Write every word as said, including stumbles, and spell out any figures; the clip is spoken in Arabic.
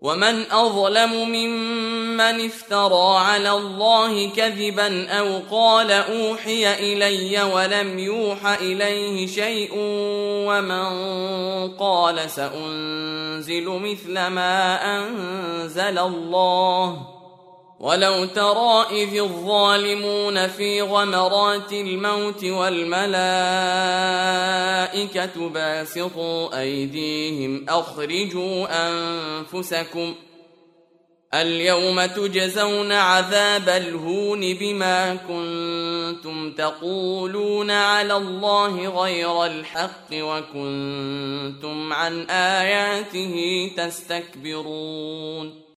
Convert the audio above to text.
ومن أظلم ممن افترى على الله كذبا أو قال أوحي إلي ولم يوح إليه شيء ومن قال سأنزل مثل ما أنزل الله ولو ترى إذ الظالمون في غمرات الموت والملائكة باسطوا أيديهم أخرجوا أنفسكم اليوم تجزون عذاب الهون بما كنتم تقولون على الله غير الحق وكنتم عن آياته تستكبرون